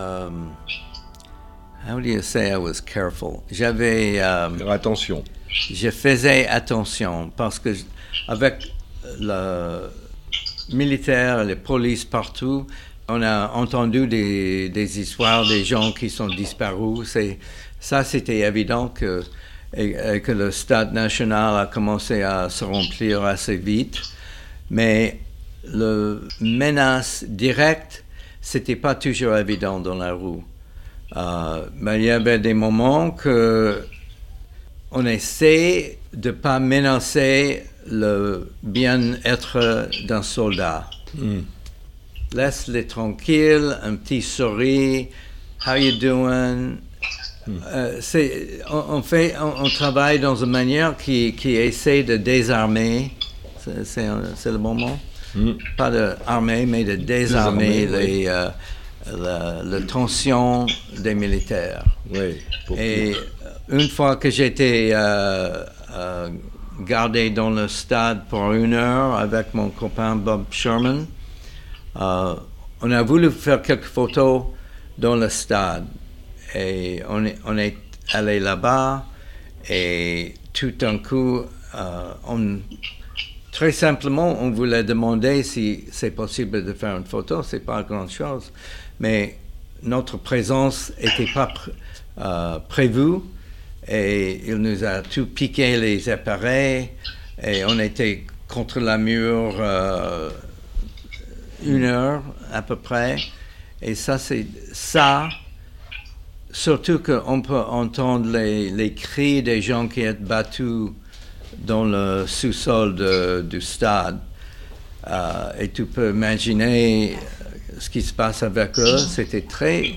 how do you say I was careful? J'avais... Faire attention. Je faisais attention parce que avec le militaire, les polices partout, on a entendu des histoires des gens qui sont disparus. Ça, c'était évident que le Stade national a commencé à se remplir assez vite. Mais la menace directe, c'était pas toujours évident dans la rue. Mais il y avait des moments que on essaie de ne pas menacer le bien-être d'un soldat. Laisse-les tranquilles, un petit sourire, how you doing? On travaille dans une manière qui essaie de désarmer, c'est le bon mot? Pas d'armer, mais de désarmer la tension des militaires. Oui, et une fois que j'étais gardé dans le stade pour 1 heure avec mon copain Bob Sherman, on a voulu faire quelques photos dans le stade. Et on est allé là-bas et tout d'un coup, très simplement, on voulait demander si c'est possible de faire une photo. C'est pas grand-chose, mais notre présence n'était pas prévue et il nous a tout piqué les appareils et on était contre la mur 1 heure à peu près. Et ça, surtout qu'on peut entendre les cris des gens qui étaient battus dans le sous-sol du stade. Et tu peux imaginer ce qui se passe avec eux. C'était très...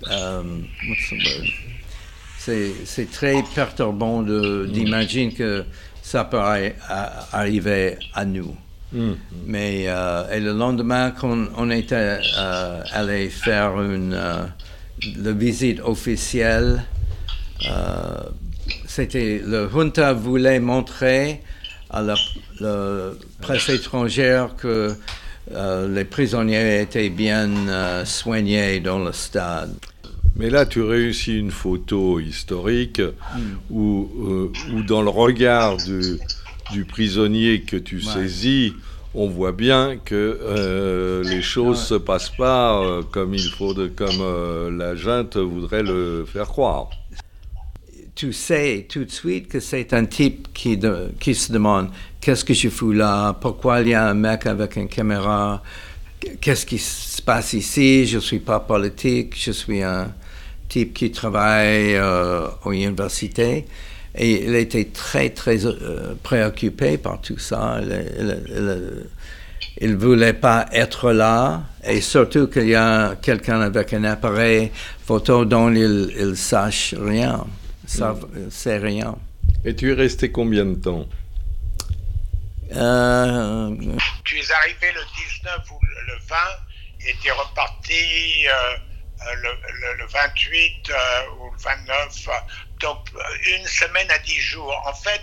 c'est très perturbant d'imaginer que ça peut arriver à nous. Mais et le lendemain, quand on était allé faire la visite officielle, le junta voulait montrer à la presse étrangère que les prisonniers étaient bien soignés dans le stade. Mais là, tu réussis une photo historique où dans le regard du prisonnier que tu saisis, on voit bien que les choses se passent pas comme il faut, comme la junte voudrait le faire croire. Tu sais tout de suite que c'est un type qui se demande qu'est-ce que je fous là, pourquoi il y a un mec avec une caméra, qu'est-ce qui se passe ici, je ne suis pas politique, je suis un type qui travaille à l'université. Et il était très, très préoccupé par tout ça. Il ne voulait pas être là, et surtout qu'il y a quelqu'un avec un appareil photo dont il ne sache rien. C'est rien. Et tu es resté combien de temps? Tu es arrivé le 19 ou le 20 et tu es reparti le 28 ou le 29. Donc une semaine à 10 jours. En fait,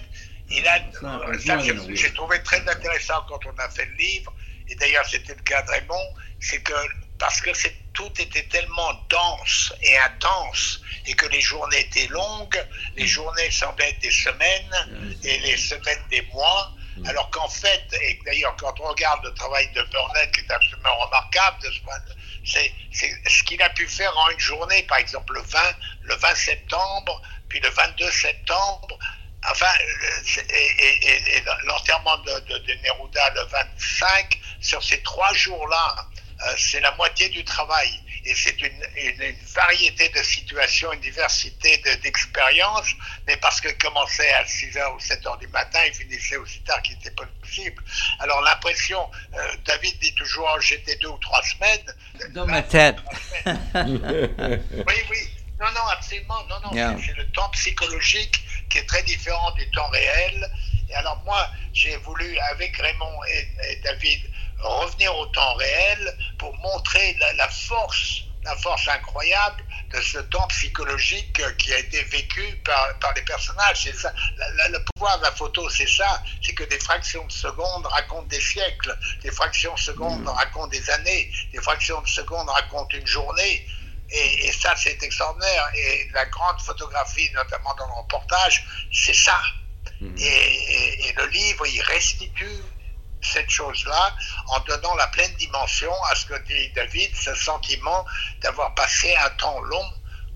j'ai trouvé très intéressant quand on a fait le livre, et d'ailleurs c'était le cas de Raymond, c'est que parce que tout était tellement dense et intense, et que les journées étaient longues, les journées semblaient être des semaines, et les semaines des mois, alors qu'en fait, et d'ailleurs quand on regarde le travail de Burnett, qui est absolument remarquable, c'est ce qu'il a pu faire en une journée, par exemple le 20 septembre, puis le 22 septembre, enfin, et l'enterrement de Neruda le 25, sur ces 3 jours-là, c'est la moitié du travail. Et c'est une variété de situations, une diversité d'expériences, mais parce que commençait à 6h ou 7h du matin, il finissait aussi tard qu'il n'était pas possible. Alors l'impression, David dit toujours, j'étais 2 ou 3 semaines. Dans ma tête. Oui. Non, absolument. Non, yeah. C'est le temps psychologique qui est très différent du temps réel. Et alors moi, j'ai voulu, avec Raymond et David, revenir au temps réel pour montrer la force incroyable de ce temps psychologique qui a été vécu par les personnages. C'est ça, le pouvoir de la photo, c'est ça, c'est que des fractions de secondes racontent des siècles, des fractions de secondes racontent des années, des fractions de secondes racontent une journée. Et ça, c'est extraordinaire. Et la grande photographie, notamment dans le reportage, c'est ça. Et le livre, il restitue cette chose-là en donnant la pleine dimension à ce que dit David, ce sentiment d'avoir passé un temps long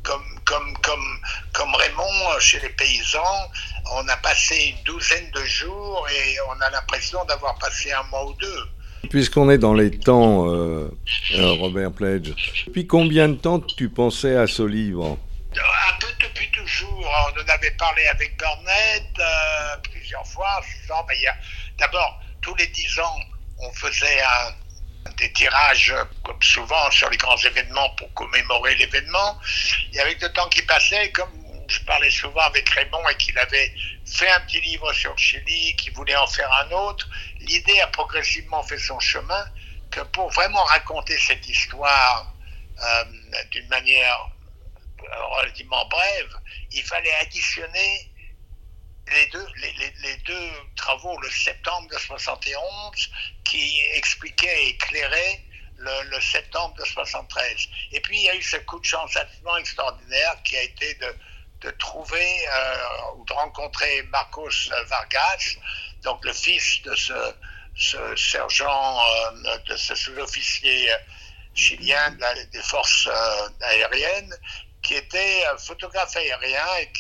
comme Raymond chez les paysans. On a passé une douzaine de jours et on a l'impression d'avoir passé un mois ou 2. Puisqu'on est dans les temps, Robert Pledge, depuis combien de temps tu pensais à ce livre? Un peu depuis toujours. On en avait parlé avec Burnett plusieurs fois. D'abord, tous les 10 ans, on faisait des tirages, comme souvent, sur les grands événements pour commémorer l'événement. Et avec le temps qui passait, comme je parlais souvent avec Raymond et qu'il avait fait un petit livre sur le Chili, qu'il voulait en faire un autre, l'idée a progressivement fait son chemin, que pour vraiment raconter cette histoire d'une manière relativement brève, il fallait additionner les deux travaux, le septembre de 71, qui expliquait et éclairait le septembre de 73. Et puis il y a eu ce coup de chance absolument extraordinaire qui a été de trouver ou de rencontrer Marcos Vargas, donc le fils de ce sergent, de ce sous-officier chilien des forces aériennes, qui était photographe aérien et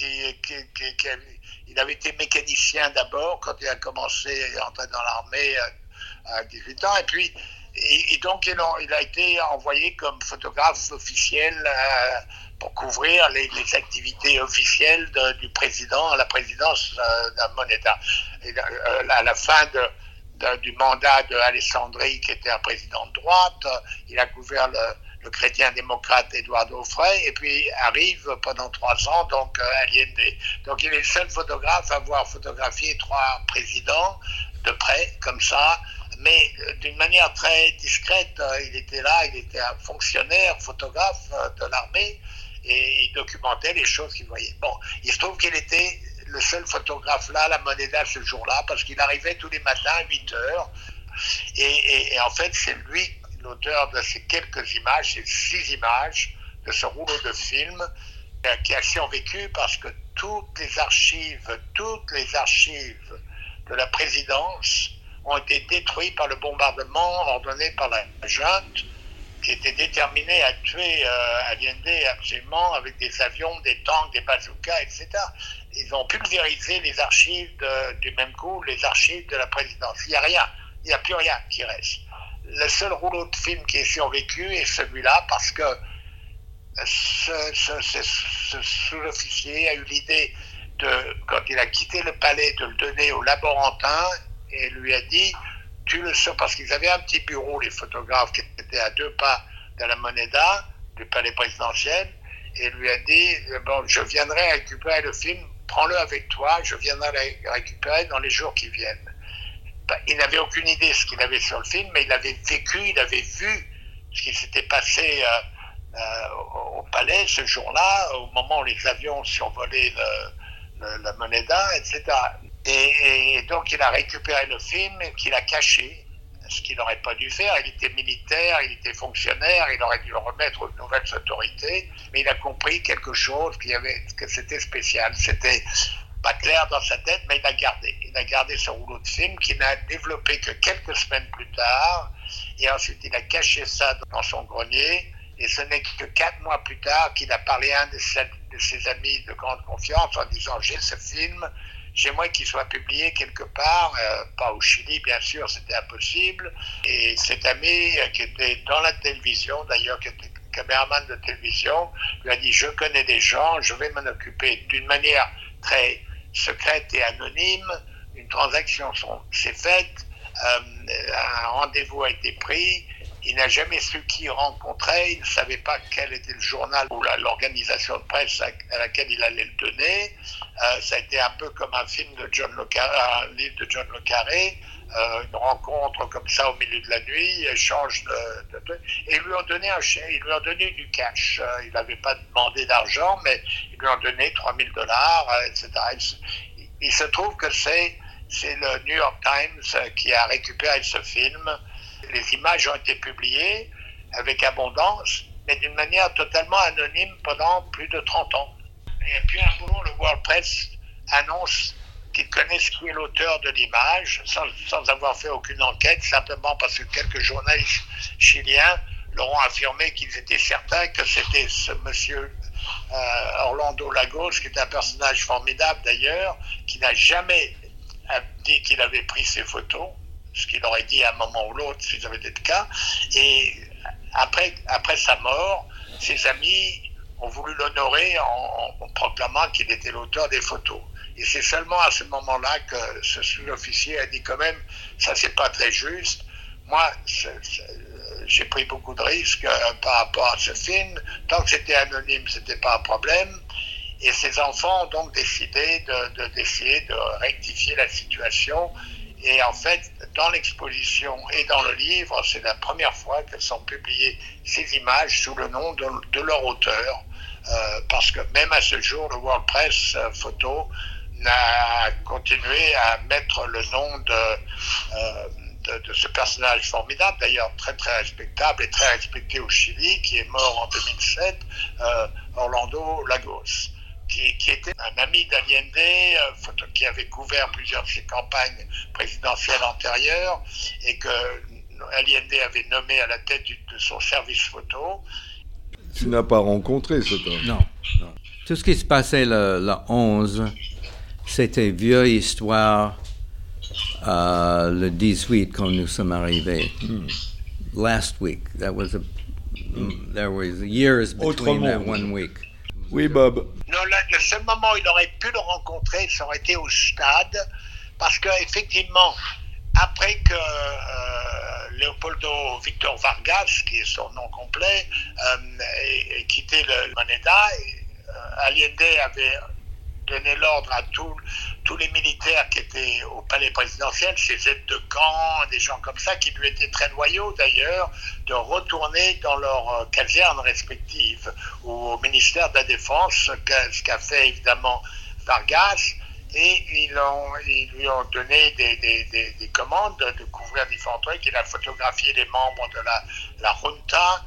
il avait été mécanicien d'abord quand il a commencé à entrer dans l'armée à 18 ans, et puis donc il a été envoyé comme photographe officiel pour couvrir les activités officielles du président à la présidence de Moneda. À la fin du mandat de Alessandri, qui était un président de droite, il a couvert le chrétien-démocrate Eduardo Frei, et puis arrive pendant 3 ans, donc Allende. Donc il est le seul photographe à avoir photographié 3 présidents de près, comme ça, mais d'une manière très discrète. Il était là, il était un fonctionnaire, photographe de l'armée, et il documentait les choses qu'il voyait. Bon, il se trouve qu'il était le seul photographe là, à la Moneda, ce jour-là, parce qu'il arrivait tous les matins à 8h, et en fait, c'est lui l'auteur de ces quelques images, ces 6 images de ce rouleau de film qui a survécu parce que toutes les archives de la présidence ont été détruits par le bombardement ordonné par la junte, qui était déterminée à tuer Allende absolument avec des avions, des tanks, des bazookas, etc. Ils ont pulvérisé les archives du même coup, les archives de la présidence. Il n'y a rien, il n'y a plus rien qui reste. Le seul rouleau de film qui est survécu est celui-là, parce que ce sous-officier a eu l'idée, quand il a quitté le palais, de le donner au laborantin et lui a dit, tu le sors, parce qu'ils avaient un petit bureau, les photographes, qui étaient à 2 pas de la Moneda, du palais présidentiel, et lui a dit, bon, je viendrai récupérer le film, prends-le avec toi, je viendrai le récupérer dans les jours qui viennent. Il n'avait aucune idée de ce qu'il avait sur le film, mais il avait vécu, il avait vu ce qui s'était passé au palais ce jour-là, au moment où les avions survolaient la Moneda, etc. Et donc il a récupéré le film qu'il a caché, ce qu'il n'aurait pas dû faire. Il était militaire, il était fonctionnaire, il aurait dû le remettre aux nouvelles autorités, mais il a compris quelque chose, que c'était spécial. C'était pas clair dans sa tête, mais il a gardé. Il a gardé ce rouleau de film qu'il n'a développé que quelques semaines plus tard, et ensuite il a caché ça dans son grenier, et ce n'est que 4 mois plus tard qu'il a parlé à un de ses amis de grande confiance en disant « J'ai ce film, j'aimerais qu'il soit publié quelque part, pas au Chili bien sûr, c'était impossible ». Et cet ami qui était dans la télévision, d'ailleurs qui était caméraman de télévision, lui a dit « Je connais des gens, je vais m'en occuper d'une manière très secrète et anonyme, une transaction s'est faite, un rendez-vous a été pris, il n'a jamais su qui il rencontrait, il ne savait pas quel était le journal ou l'organisation de presse à laquelle il allait le donner. Ça a été un peu comme un film de John Le Carré, un livre de John Le Carré, une rencontre comme ça au milieu de la nuit, échange et ils lui ont donné ils lui ont donné du cash. Il n'avait pas demandé d'argent, mais ils lui ont donné $3,000, etc. Il se trouve que c'est le New York Times qui a récupéré ce film. Les images ont été publiées avec abondance, mais d'une manière totalement anonyme pendant plus de 30 ans. Et puis un jour, le World Press annonce qu'ils connaissent qui est l'auteur de l'image, sans avoir fait aucune enquête, simplement parce que quelques journalistes chiliens leur ont affirmé qu'ils étaient certains que c'était ce monsieur Orlando Lagos, qui est un personnage formidable d'ailleurs, qui n'a jamais dit qu'il avait pris ces photos, ce qu'il aurait dit à un moment ou l'autre si ça avait été le cas. Et après sa mort, ses amis ont voulu l'honorer en proclamant qu'il était l'auteur des photos. Et c'est seulement à ce moment-là que ce sous-officier a dit quand même, ça c'est pas très juste. Moi, j'ai pris beaucoup de risques par rapport à ce film. Tant que c'était anonyme, c'était pas un problème. Et ses enfants ont donc décidé d'essayer de rectifier la situation. Et en fait, dans l'exposition et dans le livre, c'est la première fois qu'elles sont publiées ces images sous le nom de leur auteur. Parce que même à ce jour, le World Press Photo n'a continué à mettre le nom de ce personnage formidable, d'ailleurs très très respectable et très respecté au Chili, qui est mort en 2007, Orlando Lagos. Qui était un ami d'Allende, qui avait couvert plusieurs de ses campagnes présidentielles antérieures et que Allende avait nommé à la tête de son service photo. Tu n'as pas rencontré cet homme? Non. Tout ce qui se passait le 11, c'était vieille histoire le 18 quand nous sommes arrivés. Last week, there was years between that 1 week. Oui, Bob. Non, le seul moment où il aurait pu le rencontrer, ça aurait été au stade, parce qu'effectivement, après que Leopoldo Victor Vargas, qui est son nom complet, ait quitté le Moneda, Allende avait donné l'ordre à tous les militaires qui étaient au palais présidentiel, ses aides de camp, des gens comme ça, qui lui étaient très loyaux d'ailleurs, de retourner dans leurs casernes respectives ou au ministère de la Défense, ce qu'a fait évidemment Vargas, et ils lui ont donné des commandes de couvrir différents trucs. Il a photographié les membres de la junta,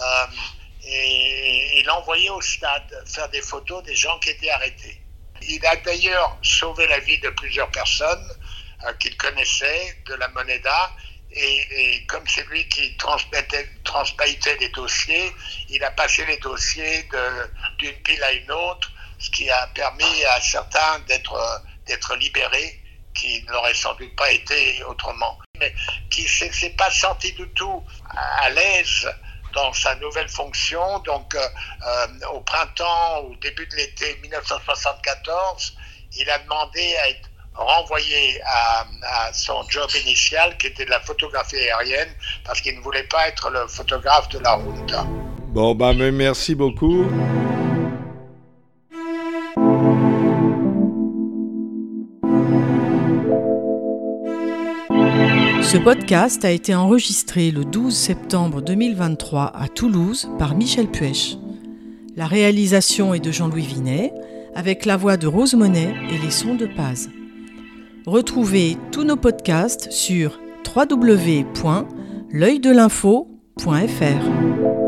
et il a envoyé au stade faire des photos des gens qui étaient arrêtés. Il a d'ailleurs sauvé la vie de plusieurs personnes qu'il connaissait de la Moneda. Et comme c'est lui qui transmettait les dossiers, il a passé les dossiers d'une pile à une autre, ce qui a permis à certains d'être libérés, qui n'auraient sans doute pas été autrement. Mais qui ne s'est pas senti du tout à l'aise dans sa nouvelle fonction. Donc au printemps, au début de l'été 1974, il a demandé à être renvoyé à son job initial, qui était de la photographie aérienne, parce qu'il ne voulait pas être le photographe de la Junta. Bon, mais merci beaucoup. Ce podcast a été enregistré le 12 septembre 2023 à Toulouse par Michel Puech. La réalisation est de Jean-Louis Vinet, avec la voix de Rose Monet et les sons de Paz. Retrouvez tous nos podcasts sur www.l'oeildelinfo.fr.